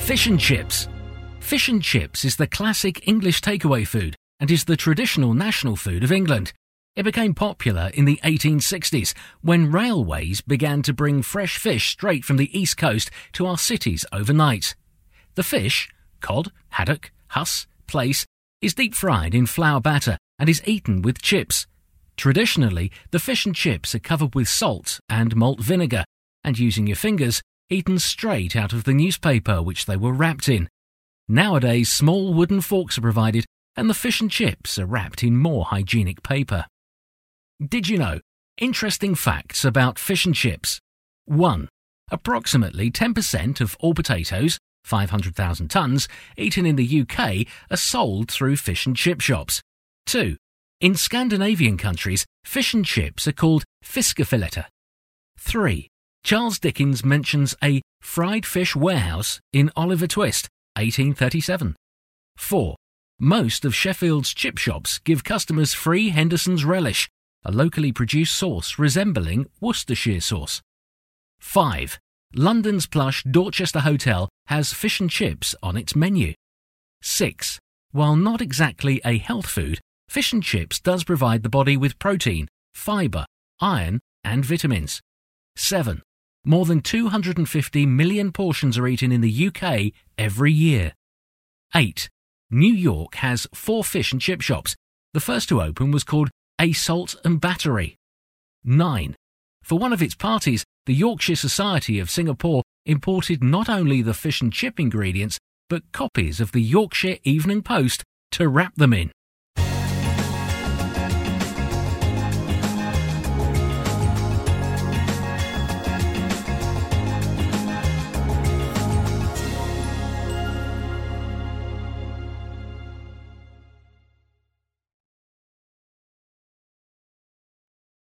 Fish and chips. Fish and chips is the classic English takeaway food and is the traditional national food of England. It became popular in the 1860s when railways began to bring fresh fish straight from the East Coast to our cities overnight. The fish, cod, haddock, huss, plaice, is deep fried in flour batter and is eaten with chips. Traditionally, the fish and chips are covered with salt and malt vinegar and using your fingers, eaten straight out of the newspaper which they were wrapped in. Nowadays, small wooden forks are provided and the fish and chips are wrapped in more hygienic paper. Did you know? Interesting facts about fish and chips. 1. Approximately 10% of all potatoes, 500,000 tonnes, eaten in the UK are sold through fish and chip shops. 2. In Scandinavian countries, fish and chips are called fiskefilletter. 3. Charles Dickens mentions a fried fish warehouse in Oliver Twist, 1837. 4. Most of Sheffield's chip shops give customers free Henderson's Relish, a locally produced sauce resembling Worcestershire sauce. 5. London's plush Dorchester Hotel has fish and chips on its menu. 6. While not exactly a health food, fish and chips does provide the body with protein, fibre, iron and vitamins. 7. More than 250 million portions are eaten in the UK every year. 8. New York has 4 fish and chip shops. The first to open was called A Salt and Battery. 9. For one of its parties, the Yorkshire Society of Singapore imported not only the fish and chip ingredients, but copies of the Yorkshire Evening Post to wrap them in.